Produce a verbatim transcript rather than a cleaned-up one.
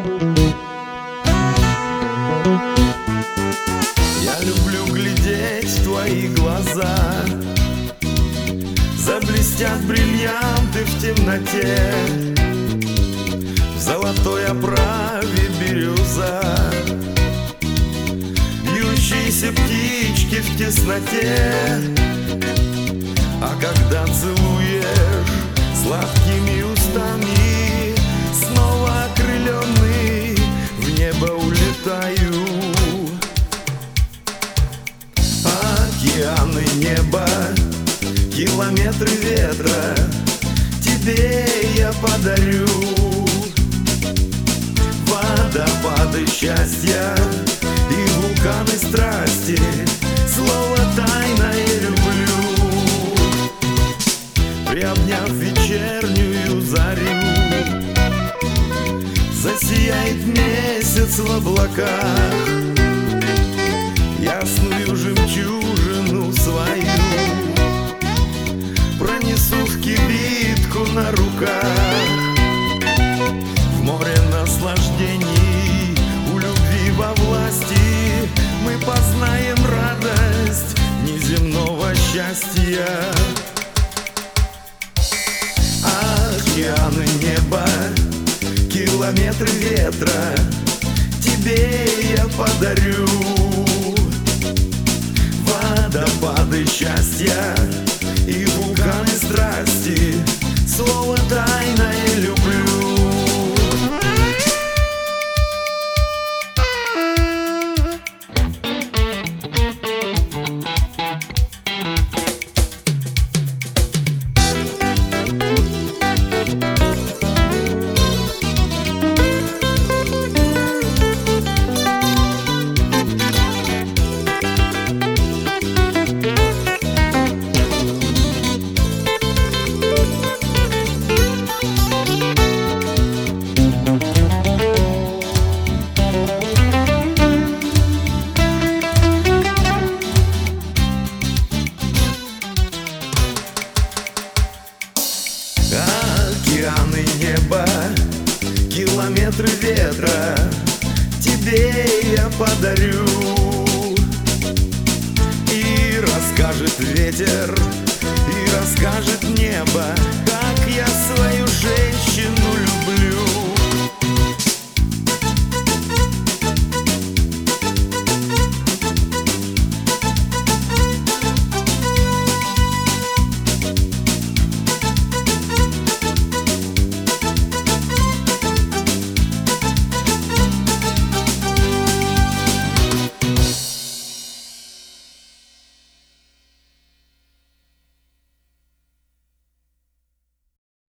Я люблю глядеть в твои глаза, заблестят бриллианты в темноте, в золотой оправе бирюза, вьющиеся птички в тесноте. А когда целуешь сладкими устами, снова окрыленный в небо улетаю. Океаны, небо, километры ветра тебе я подарю. Водопады счастья и вулканы страсти, слово тайное люблю. Приобняв вечернюю зарю, засияет месяц в облаках, ясную жемчужину свою пронесу в кибитку на руках. В море наслаждений, у любви во власти, мы познаем радость неземного счастья. Океаны, небо, километры ветра тебе я подарю. Водопады счастья и вулканы страсти, слово тайное люблю. Океаны, небо, километры ветра тебе я подарю. И расскажет ветер, и расскажет небо, как я свою женщину